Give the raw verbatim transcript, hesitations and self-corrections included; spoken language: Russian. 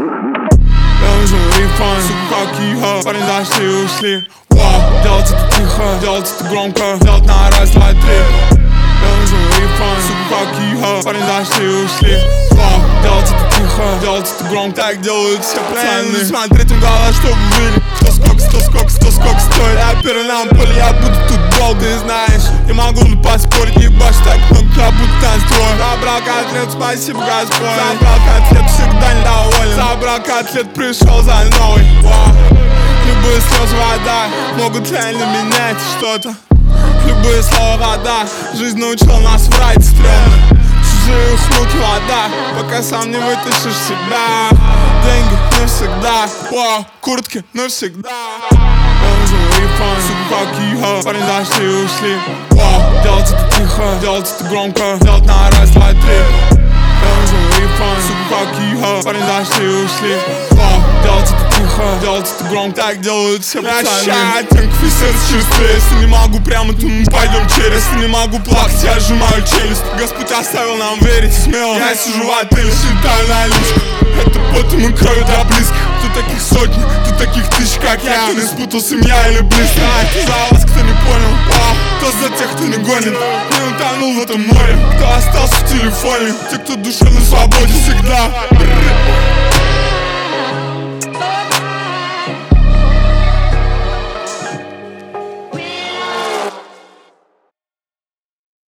Я нужен рефан, сука, как иха. Парни зашли и ушли. Вау, делать это тихо, делать это громко, делать на раз, два, три. Я нужен рефан, сука, как иха. Парни зашли и ушли. Вау, делать это тихо, делать это громко. Так делают все пацаны. Смотрите в глаза, чтобы были. Кто сколько, сто сколько, сто сколько стоит. Я первый на поле, я буду тут долго, ты знаешь. Я могу поспорить, ебашь так много, как будто танцпой. Забрал котлет, спасибо, Господь. Забрал котлет, всегда недоволен. Забрал котлет, пришел за новый. Вау. Любые слезы вода могут реально менять что-то. Любые слова вода, жизнь научила нас врать стрёмно. Чужие ухмылки вода, пока сам не вытащишь себя. Деньги навсегда, вау, куртки навсегда. Я нужен рефан, сука, как иха. Парни зашли и ушли. Вау, делать это тихо, делать это громко, делать на раз, два, три. Я нужен рефан, сука, как иха. Парни зашли и ушли. Вау, делать это тихо, делать это громко. Так делают все пацаны. Прощай, тонкий сердце чувствую. Если не могу прямо, то мы пойдем через. Если не могу плакать, я сжимаю челюсть. Господь оставил нам верить смело. Я сижу в отеле, считаю наличку. Это потом и кровью для близких. Тут таких сотни, тут таких тысяч, как я. Кто не спутал, семья или близкие. Это за вас, кто не понял. Вау, кто за тех, кто не гонит. Не утонул в этом море. Кто остался в телефоне. Те, кто душевной свободе всегда.